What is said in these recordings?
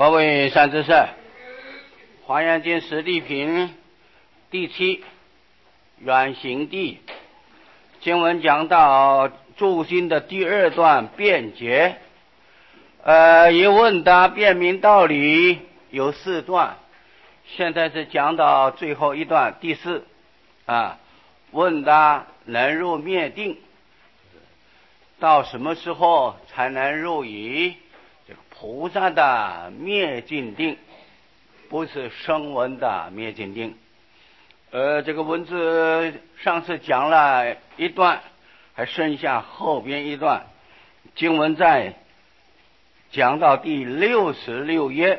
各位善知识，华严经实地品第7远行地经文讲到住心的第2段辩解，以问答辩明道理有4段，现在是讲到最后一段第4问答能入灭定，到什么时候才能入于这个菩萨的灭尽定，不是声闻的灭尽定。这个文字上次讲了一段，还剩下后边一段。经文在讲到第66页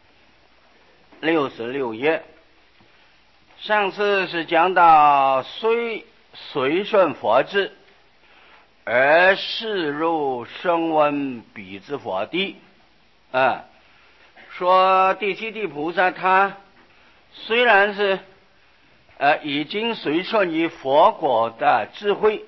，66页。上次是讲到虽随顺佛智，而示入声闻彼之佛地。说第七地菩萨他虽然是已经随顺于佛果的智慧，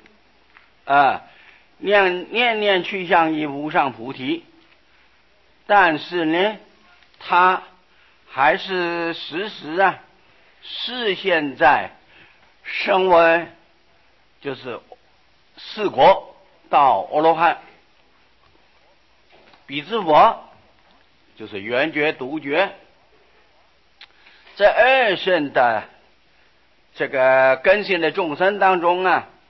念念去向于无上菩提，但是呢，他还是时时视现在声闻，就是四果到阿罗汉，彼之佛就是圆觉独觉，在二圣的这个根性的众生当中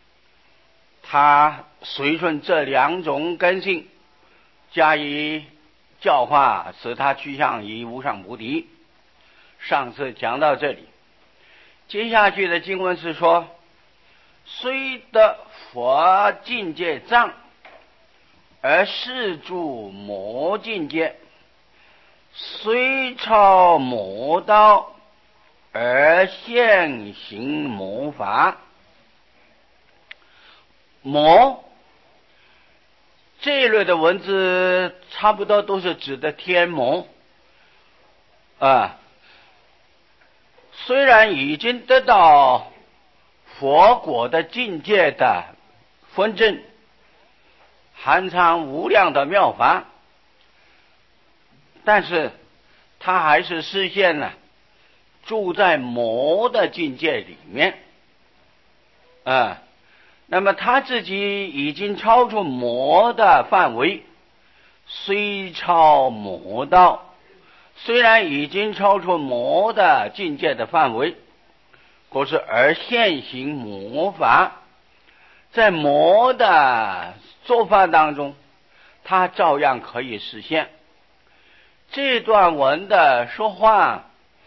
他随顺这2种根性加以教化，使他趋向于无上菩提。上次讲到这里，接下去的经文是说，虽得佛境界藏，而示住魔境界，虽超魔道，而现行魔法。魔这一类的文字差不多都是指的天魔虽然已经得到佛果的境界的分证，含藏无量的妙法，但是他还是视现住在魔的境界里面那么他自己已经超出魔的范围，虽超魔道，虽然已经超出魔的境界的范围，可是而现行魔法，在魔的做法当中，他照样可以实现。这段文的说话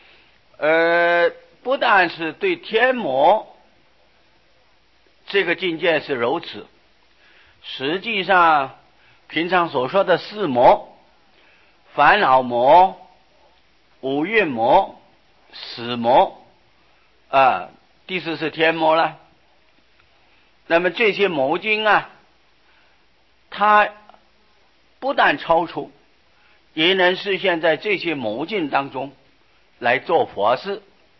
不但是对天魔这个境界是如此，实际上平常所说的4魔，烦恼魔、五蕴魔、死魔第4是天魔了。那么这些魔经它不但超出，也能实现在这些魔境当中来做佛事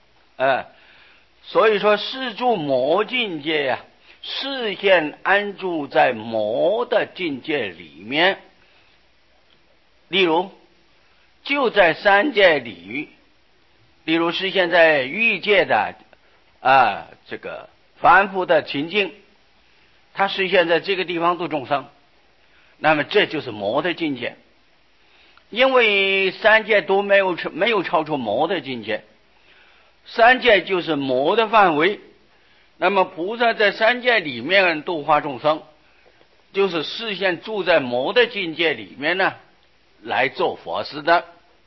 所以说示住魔境界示现安住在魔的境界里面。例如就在3界里，例如是现在欲界的这个凡夫的情境，他实现在这个地方度众生，那么这就是魔的境界。因为3界都没有超出魔的境界，3界就是魔的范围，那么菩萨在3界里面度化众生，就是视现住在魔的境界里面来做佛事的。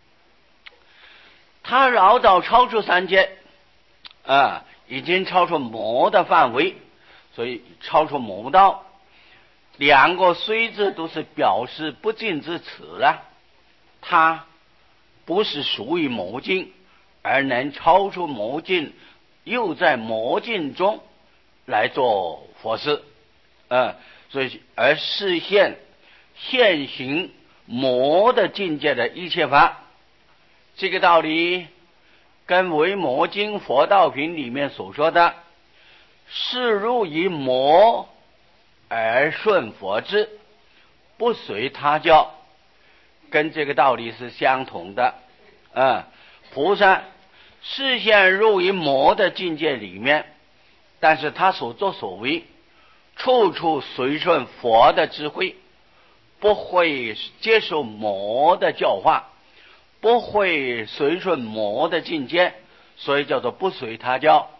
他老早超出3界已经超出魔的范围，所以超出魔道。2个虽字都是表示不敬之词了，他不是属于魔境，而能超出魔境，又在魔境中来做佛事所以而示现现行魔的境界的一切法。这个道理跟维摩经佛道品里面所说的示入于魔而顺佛智，不随他教， 跟这个道理是相同的。菩萨视线入于魔的境界里面，但是他所作所为处处随顺佛的智慧，不会接受魔的教化，不会随顺魔的境界，所以叫做不随他教。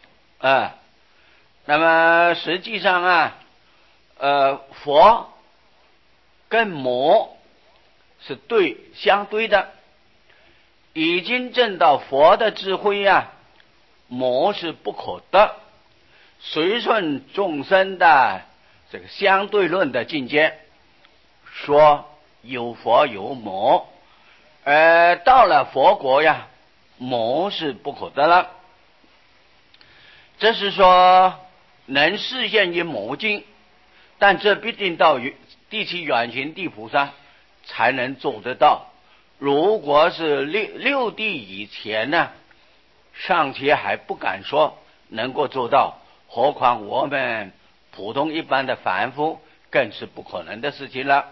那么实际上佛跟魔是相对的，已经证到佛的智慧魔是不可得，随顺众生的这个相对论的境界，说有佛有魔，到了佛国魔是不可得了。这是说能示现于魔境，但这必定到第七远行地菩萨才能做得到。如果是六地以前尚且还不敢说能够做到，何况我们普通一般的凡夫，更是不可能的事情了。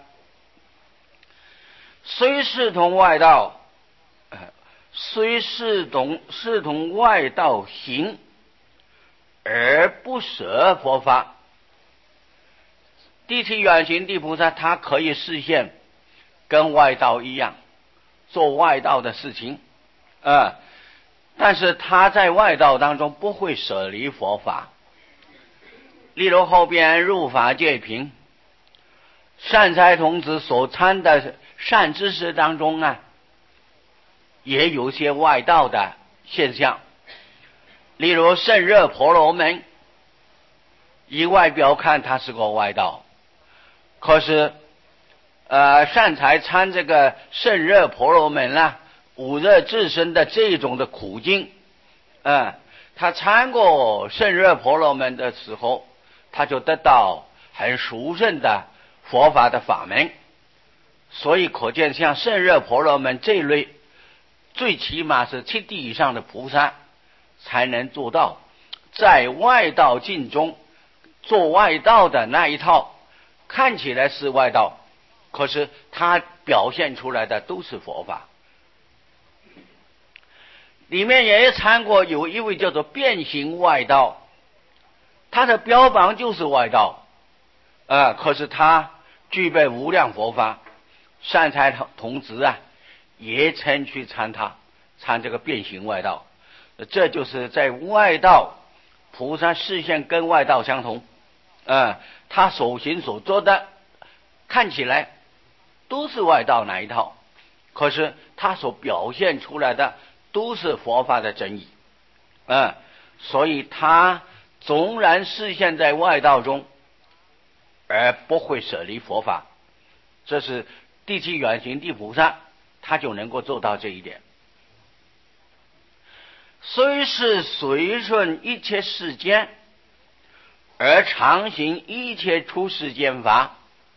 虽视同外道，虽视同外道行，而不舍佛法。第七远行地菩萨他可以示现跟外道一样做外道的事情，但是他在外道当中不会舍离佛法。例如后边入法界品，善财童子所参的善知识当中也有些外道的现象。例如圣热婆罗门，以外表看他是个外道，可是善财参这个圣热婆罗门五热自身的这种的苦境，他参过圣热婆罗门的时候，他就得到很殊胜的佛法的法门。所以可见像圣热婆罗门这一类，最起码是七地以上的菩萨才能做到在外道境中做外道的那一套，看起来是外道，可是他表现出来的都是佛法。里面也参过有一位叫做变形外道，他的标榜就是外道，可是他具备无量佛法。善财童子也曾去参这个变形外道。这就是在外道菩萨视线跟外道相同，他所行所做的看起来都是外道那一套，可是他所表现出来的都是佛法的真理，所以他纵然视现在外道中，而不会舍离佛法。这是第七远行地菩萨他就能够做到这一点。虽是随顺一切世间，而常行一切出世间法。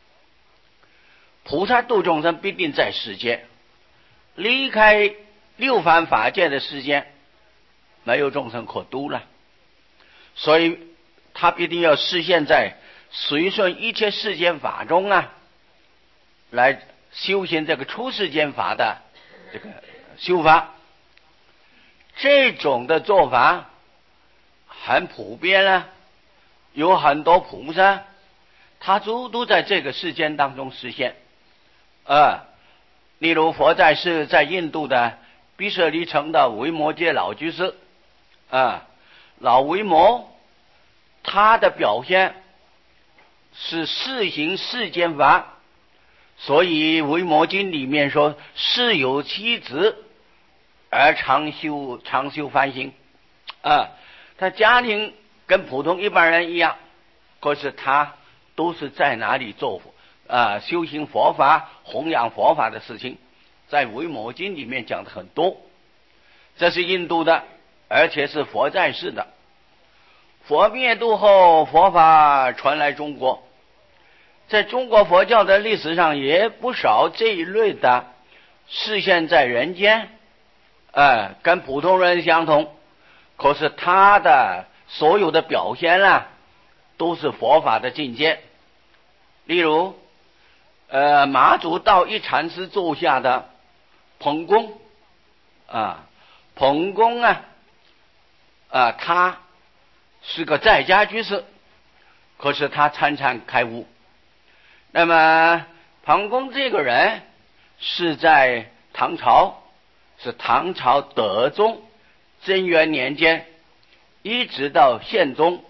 菩萨度众生必定在世间，离开六凡法界的世间，没有众生可度了，所以他必定要示现在随顺一切世间法中来修行这个出世间法的这个修法。这种的做法很普遍有很多菩萨他都在这个世间当中实现。例如佛在世在印度的毗舍离城的维摩诘老居士，老维摩他的表现是世行世间法，所以维摩经里面说世有妻子而常修梵行。他家庭跟普通一般人一样，可是他都是在哪里做修行佛法弘扬佛法的事情，在维摩经里面讲的很多。这是印度的，而且是佛在世的。佛灭度后，佛法传来中国，在中国佛教的历史上也不少这一类的示现在人间，跟普通人相同，可是他的所有的表现都是佛法的境界。例如马祖道一禅师座下的彭公啊，彭公啊，他是个在家居士，可是他参禅开悟。那么彭公这个人是在唐朝，是唐朝德宗贞元年间一直到宪宗。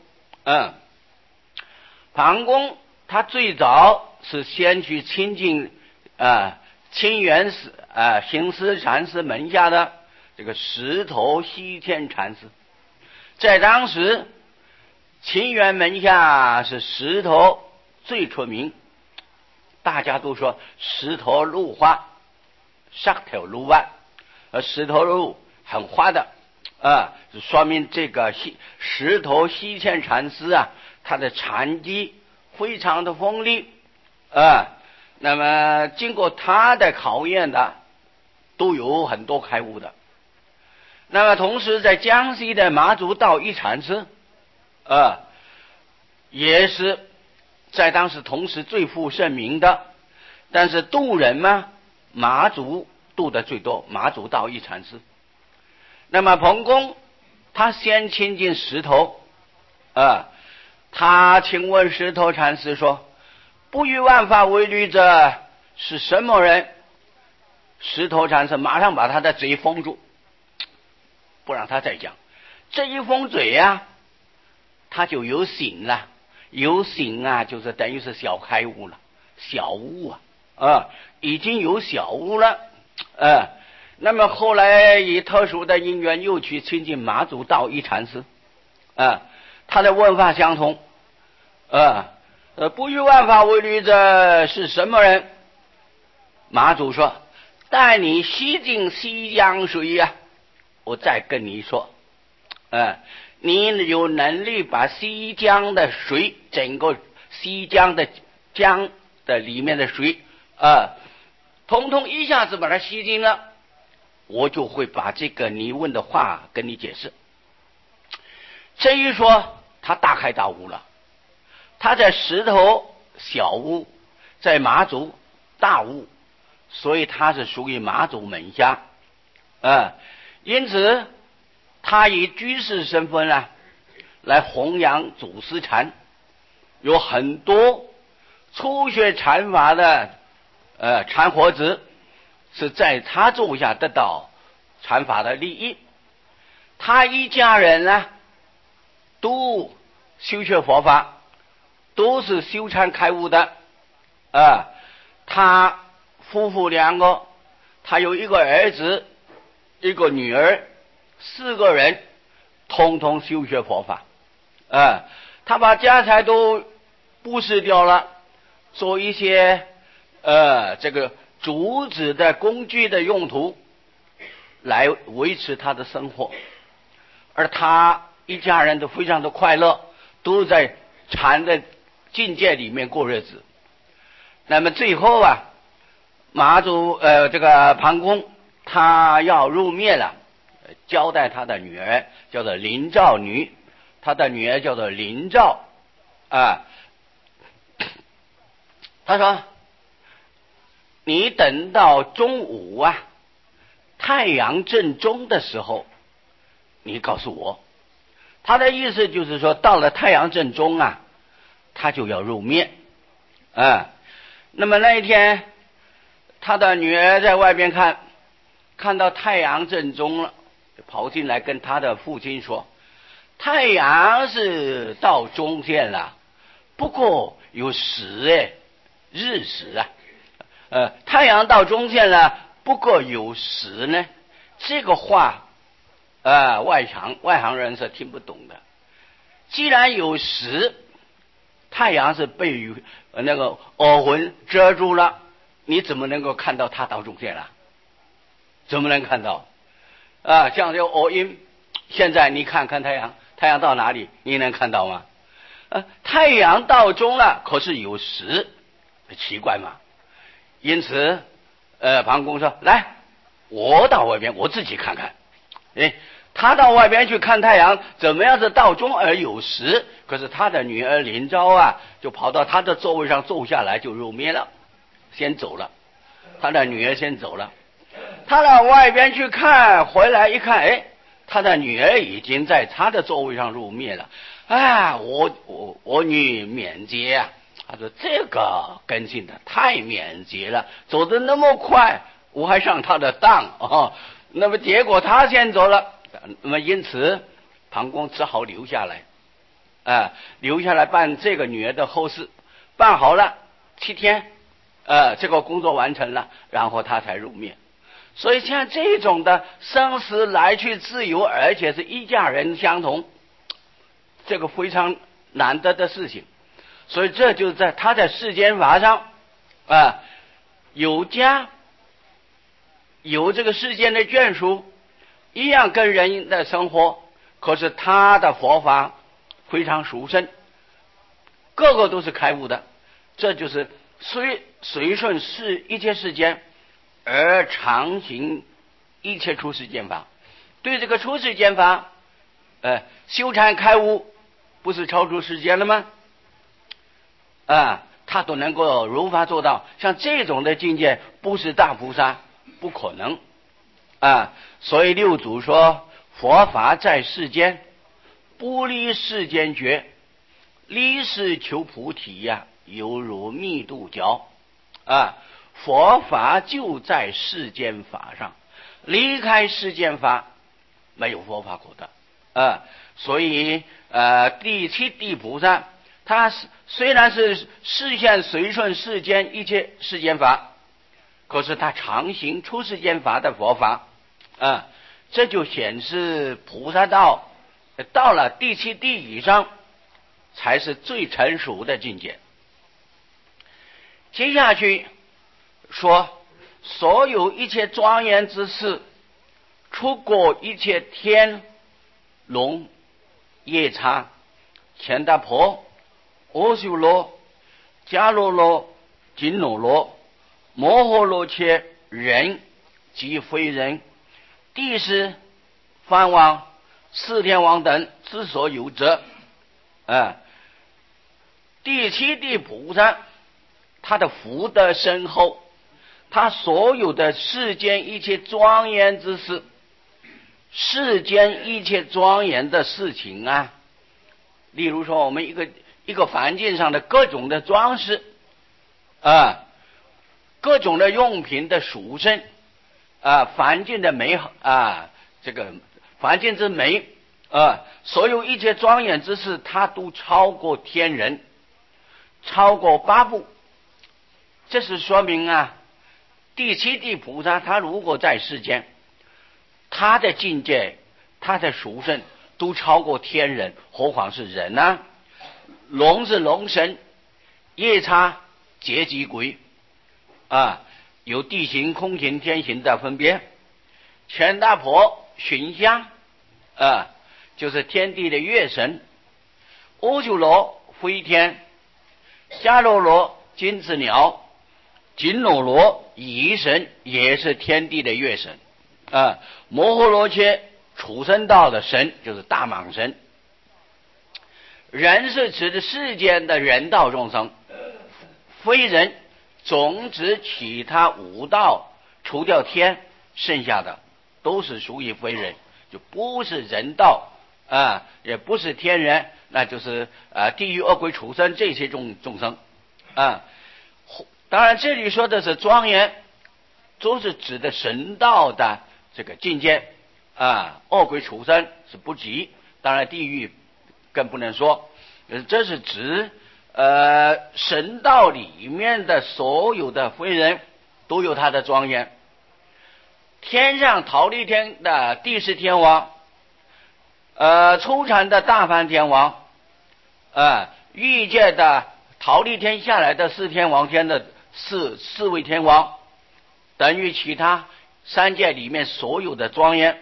彭公他最早是先去亲近清源行思禅师门下的这个石头西迁禅师。在当时清源门下是石头最出名，大家都说石头路花，石头路弯，石头路很花的说明这个石头西迁禅师他的禅机非常的锋利那么经过他的考验的都有很多开悟的。那么同时在江西的马祖道一禅师也是在当时同时最负盛名的，但是渡人嘛，马祖渡的最多，马祖道一禅师。那么彭公他先亲近石头他请问石头禅师说，不与万法为律者是什么人？石头禅师马上把他的嘴封住，不让他再讲。这一封嘴他就有醒了，有醒就是等于是小开悟了，小悟已经有小悟了那么后来以特殊的因缘又去亲近马祖道一禅师他的问法相同不与万法为律者是什么人？马祖说，带你西进西江水我再跟你说你有能力把西江的水，整个西江的江的里面的水统统一下子把它吸进了，我就会把这个你问的话跟你解释。这一说他大开大悟了，他在石头小悟，在马祖大悟，所以他是属于马祖门下因此他以居士身份来弘扬祖师禅，有很多初学禅法的禅活子是在他座下得到禅法的利益。他一家人都修学佛法，都是修禅开悟的他夫妇两个，他有一个儿子一个女儿，4个人通通修学佛法他把家财都布施掉了，做一些这个竹子的工具的用途来维持他的生活，而他一家人都非常的快乐，都在禅的境界里面过日子。那么最后马祖这个庞公他要入灭了，交代他的女儿叫做林兆女，他的女儿叫做林兆他说你等到中午太阳正中的时候你告诉我。他的意思就是说到了太阳正中他就要入灭那么那一天他的女儿在外边看到太阳正中了，就跑进来跟他的父亲说，太阳是到中线了，不过有时日食太阳到中线了，不过有时呢。这个话外行人是听不懂的。既然有时，太阳是被那个偶魂遮住了，你怎么能够看到它到中线了？怎么能看到像这个偶因，现在你看太阳，太阳到哪里你能看到吗？太阳到中了，可是有时，奇怪嘛。因此庞公说，来，我到外边我自己看看。他到外边去看太阳，怎么样是到中而有时？可是他的女儿林昭就跑到他的座位上坐下来，就入灭了， 先走了，他的女儿先走了，他到外边去看，回来一看，哎，他的女儿已经在他的座位上入灭了。啊，我女免劫啊！他说这个跟进的太免劫了，走得那么快，我还上他的当哦。那么结果他先走了，那么因此庞公只好留下来，留下来办这个女儿的后事，办好了7天，这个工作完成了，然后他才入灭。所以像这种的生死来去自由，而且是一家人相同，这个非常难得的事情。所以这就是他在世间法上有家有这个世间的眷属，一样跟人的生活，可是他的佛法非常殊胜，个个都是开悟的。这就是随顺一切世间而常行一切出世间法。对这个出世间法修禅开悟，不是超出世间了吗？他都能够如法做到。像这种的境界不是大菩萨不可能所以六祖说，佛法在世间，不离世间觉，离世求菩提呀，犹如密度角佛法就在世间法上，离开世间法没有佛法可得所以第七地菩萨，他虽然是视现随顺世间一切世间法，可是他常行出世间法的佛法这就显示菩萨道到了第七地以上才是最成熟的境界。接下去说，所有一切庄严之事，出过一切天龙夜叉乾达婆阿修罗迦罗罗紧罗罗摩诃罗伽人及非人地师梵王四天王等之所有者第七地菩萨他的福德深厚，他所有的世间一切庄严之事，世间一切庄严的事情例如说我们一个环境上的各种的装饰各种的用品的殊胜环境的美好这个环境之美所有一切庄严之事，它都超过天人，超过八部。这是说明第七地菩萨他如果在世间，他的境界他的殊胜都超过天人，何况是人龙是龙神，夜叉劫吉鬼有地形空行天行的分别。乾达婆寻香就是天地的月神，阿修罗飞天，迦罗罗金翅鸟，紧罗罗乙神也是天地的月神摩诃罗伽畜生道的神就是大蟒神。人是指的世间的人道众生，非人总指其他五道，除掉天剩下的都是属于非人，就不是人道也不是天人，那就是地狱恶鬼畜生这些众生当然这里说的是庄严，都是指的神道的这个境界恶鬼畜生是不及，当然地狱更不能说，这是指神道里面的所有的非人都有他的庄严。天上忉利天的第十天王初禅的大梵天王欲界的忉利天下来的四天王天的四位天王，等于其他三界里面所有的庄严，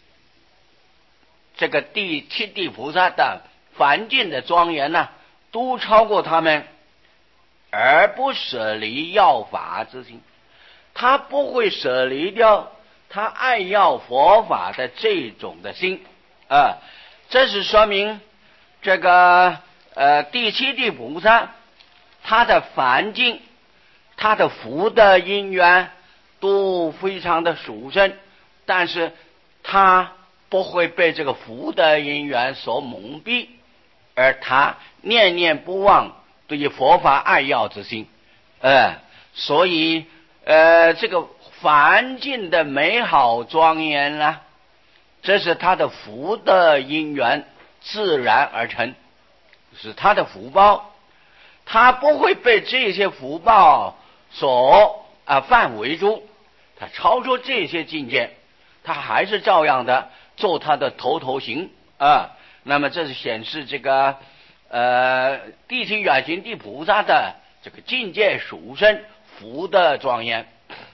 这个第七地菩萨的凡境的庄严都超过他们，而不舍离要法之心，他不会舍离掉他爱要佛法的这种的心这是说明这个第七地菩萨他的凡境， 他的福德因缘都非常的殊胜，但是他不会被这个福德因缘所蒙蔽，而他念念不忘对于佛法爱要之心，所以这个环境的美好庄严呢，这是他的福德因缘自然而成，是他的福报，他不会被这些福报所范围住，他超出这些境界，他还是照样的做他的头行那么这是显示这个第七远行地菩萨的这个境界殊胜，福德庄严。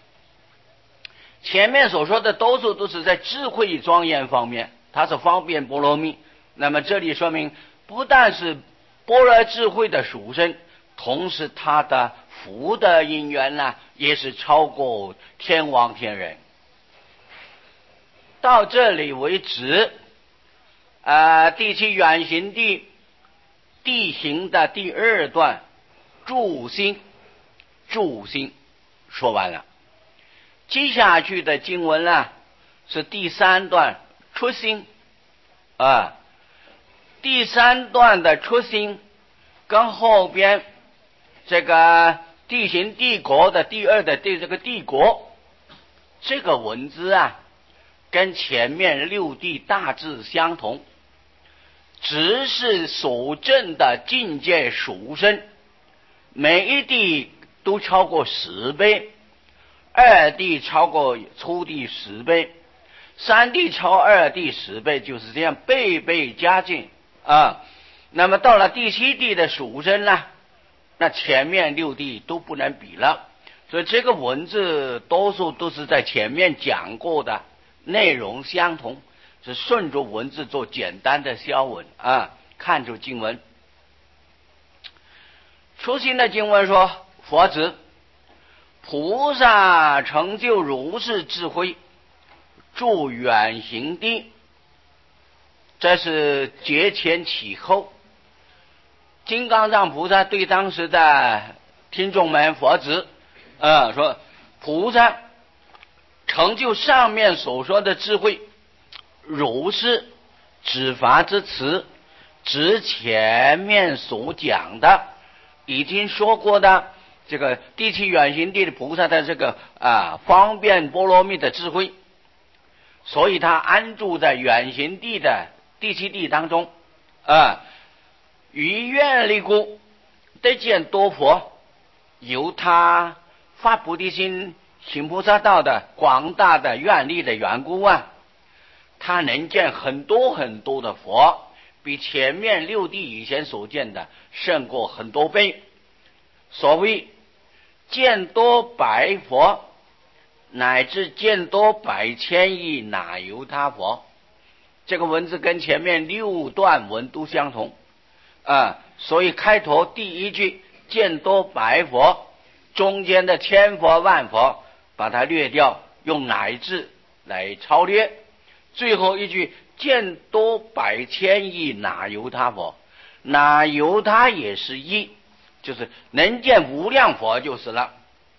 前面所说的多数都是在智慧庄严方面，它是方便波罗蜜。那么这里说明不但是般若智慧的殊胜，同时它的福德因缘呢也是超过天王天人。到这里为止第七远行地行的第二段住心说完了。接下去的经文呢是第三段出心第三段的出心跟后边这个地行帝国的第二的这个帝国，这个文字跟前面六地大致相同，只是所证的境界殊胜，每一地都超过10倍，二地超过初地10倍，三地超二地10倍，就是这样倍倍加进那么到了第七地的殊胜呢，那前面六地都不能比了。所以这个文字多数都是在前面讲过的，内容相同，是顺着文字做简单的消文看着经文。初心的经文说，佛子菩萨成就如是智慧，住远行地，这是节前起后。金刚藏菩萨对当时的听众们佛子说，菩萨成就上面所说的智慧，如是指法之词，指前面所讲的已经说过的这个第七远行地的菩萨的这个方便波罗蜜的智慧，所以他安住在远行地的第七地当中于愿力故得见多佛，由他发菩提心行菩萨道的广大的愿力的缘故他能见很多很多的佛，比前面六地以前所见的胜过很多倍。所谓见多百佛，乃至见多百千亿哪由他佛，这个文字跟前面6段文都相同所以开头第一句见多百佛，中间的千佛万佛把它略掉，用乃至来超略，最后一句见多百千亿哪由他佛，哪由他也是亿，就是能见无量佛就是了。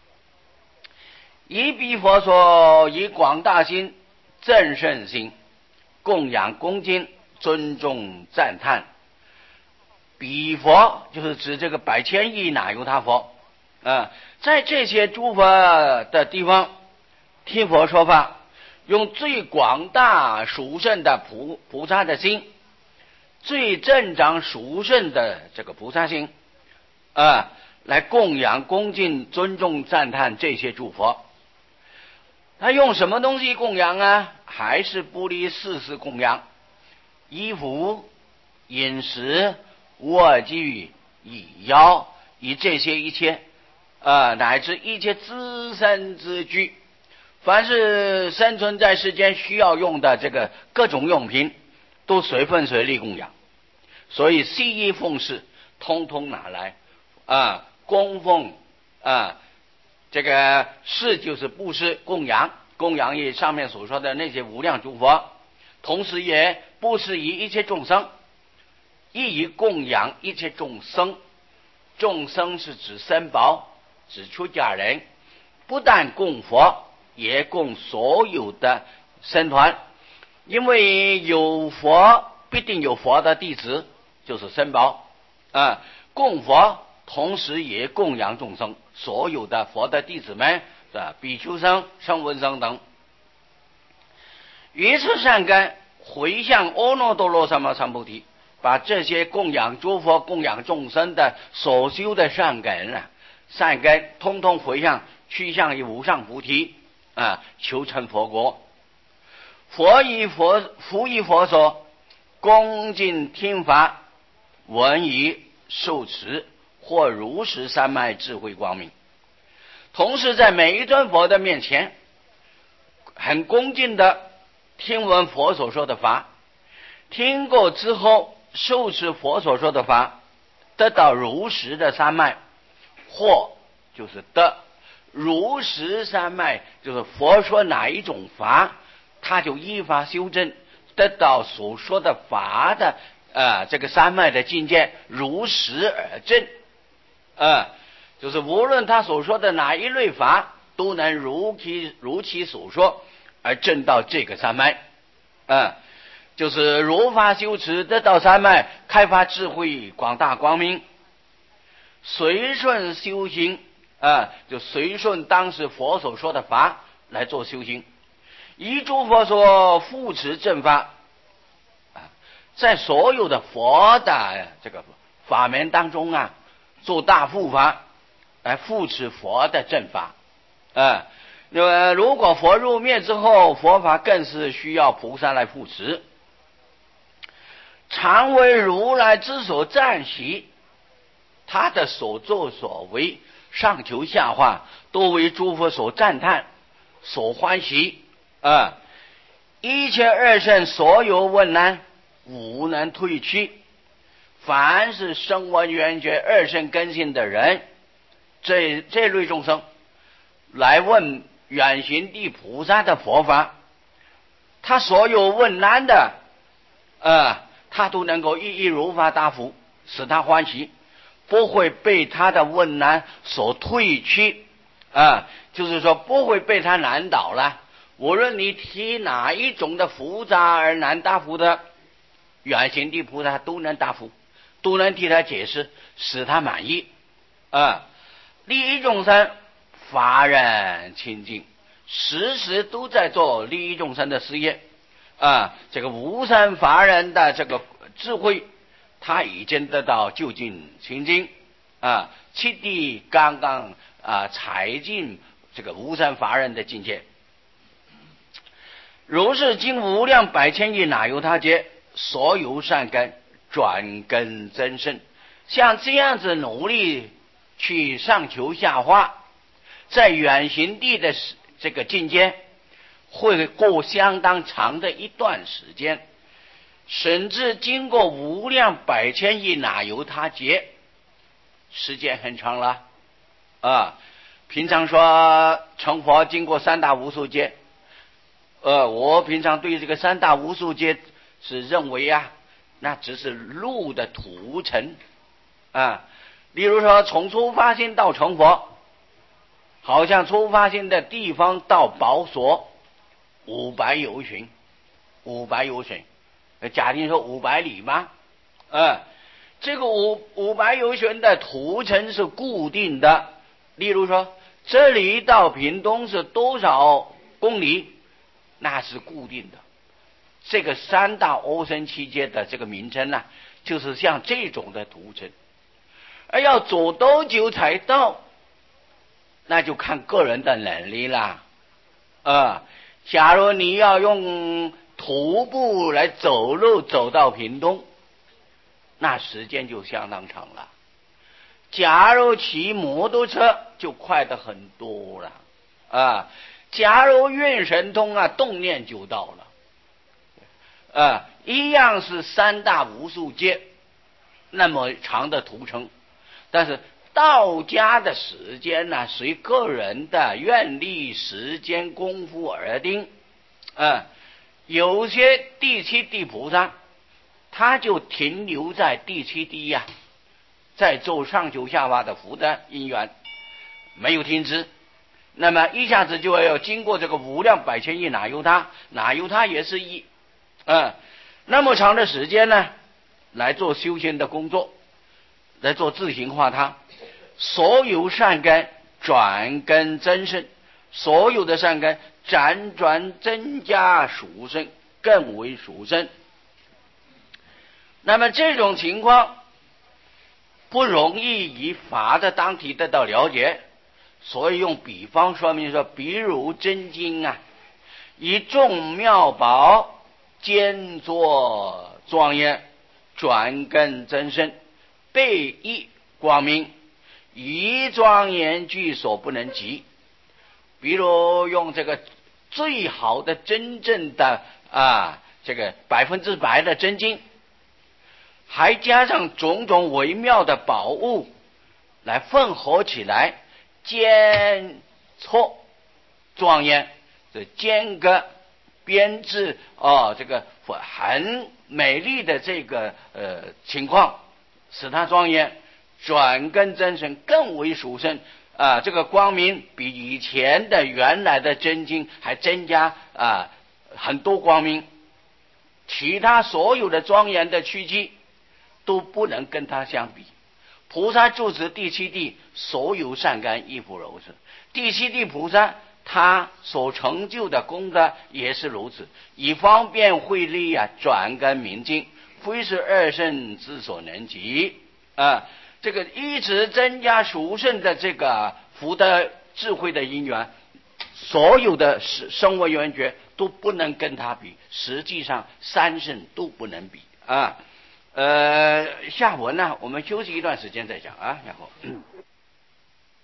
以彼佛说，以广大心正胜心供养恭敬尊重赞叹，彼佛就是指这个百千亿哪由他佛在这些诸佛的地方听佛说法，用最广大殊胜的菩萨的心，最正长殊胜的这个菩萨心来供养恭敬尊重赞叹这些诸佛。他用什么东西供养还是不离四事供养，衣服饮食卧具以药，以这些一切乃至一切自身之具，凡是生存在世间需要用的这个各种用品，都随分随力供养。所以悉衣奉事通通拿来供奉这个事就是布施供养以上面所说的那些无量诸佛，同时也布施于一切众生，亦以供养一切众生。众生是指身宝指出家人不但供佛，也供所有的僧团，因为有佛必定有佛的弟子，就是僧宝供佛同时也供养众生，所有的佛的弟子们是吧？比丘僧、声闻僧等，于是善根回向阿耨多罗三藐三菩提，把这些供养诸佛、供养众生的所修的善根通通回向，趋向于无上菩提求成佛国。佛以佛所，恭敬听法，闻已受持，或如实三昧智慧光明。同时在每一尊佛的面前，很恭敬的听闻佛所说的法，听过之后受持佛所说的法，得到如实的三昧，或就是得如实三昧，就是佛说哪一种法，他就依法修正，得到所说的法的这个三昧的境界，如实而正就是无论他所说的哪一类法，都能如其所说而证到这个三昧就是如法修持，得到三昧，开发智慧，广大光明，随顺修行就随顺当时佛所说的法来做修行，依诸佛所护持正法在所有的佛的这个法门当中做大护法，来护持佛的正法那么如果佛入灭之后，佛法更是需要菩萨来护持。常为如来之所赞喜，他的所作所为上求下化，都为诸佛所赞叹，所欢喜一切二圣所有问难，无能退去。凡是声闻缘觉二圣根性的人，这类众生来问远行地菩萨的佛法，他所有问难的他都能够一一如法答复，使他欢喜，不会被他的问难所退去就是说不会被他难倒了。无论你提哪一种的复杂而难答复的，远行地菩萨都能答复，都能替他解释，使他满意利益众生，法人清净，时时都在做利益众生的事业这个无生法人的这个智慧，他已经得到究竟清净七地刚刚才进这个无生法人的境界。如是经无量百千亿那由他劫，所有善根转根增盛，像这样子努力去上求下化，在远行地的这个境界会过相当长的一段时间，甚至经过无量百千亿那由他劫，时间很长了平常说成佛经过三大无数劫我平常对这个三大无数劫是认为那只是路的途程例如说从出发心到成佛，好像出发心的地方到宝所500由旬，500由旬，假定说500里吗这个500由旬的途程是固定的。例如说这里到屏东是多少公里，那是固定的。这个三大阿僧祇劫的这个名称就是像这种的途程。而要走多久才到，那就看个人的能力啦假如你要用徒步来走路走到屏东，那时间就相当长了。假如骑摩托车就快得很多了假如运神通动念就到了一样是三大无数劫那么长的途程，但是到家的时间随个人的愿力、时间、功夫而定有些第七地菩萨他就停留在第七地在做上求下化的福德因缘没有停止。那么一下子就要经过这个无量百千亿，哪有他也是一那么长的时间呢，来做修仙的工作，来做自行化他。所有善根转根增生，所有的善根辗转增加殊胜，更为殊胜。那么这种情况不容易以法的当体得到了解，所以用比方说明说，比如真经以众妙宝兼作庄严，转根增生，倍益光明，以庄严具所不能及。比如用这个最好的真正的这个100%的真经，还加上种种微妙的宝物来混合起来，兼错庄严，这间隔编制这个很美丽的这个情况，使它庄严，转根增生，更为殊胜这个光明比以前的原来的真经还增加很多光明，其他所有的庄严的趣迹都不能跟它相比。菩萨住持第七地，所有善根亦复如此。第七地菩萨他所成就的功德也是如此，以方便慧力转根明净，非是二圣之所能及这个一直增加殊胜的这个福德智慧的因缘，所有的声闻缘觉都不能跟他比，实际上三圣都不能比下文呢，我们休息一段时间再讲然后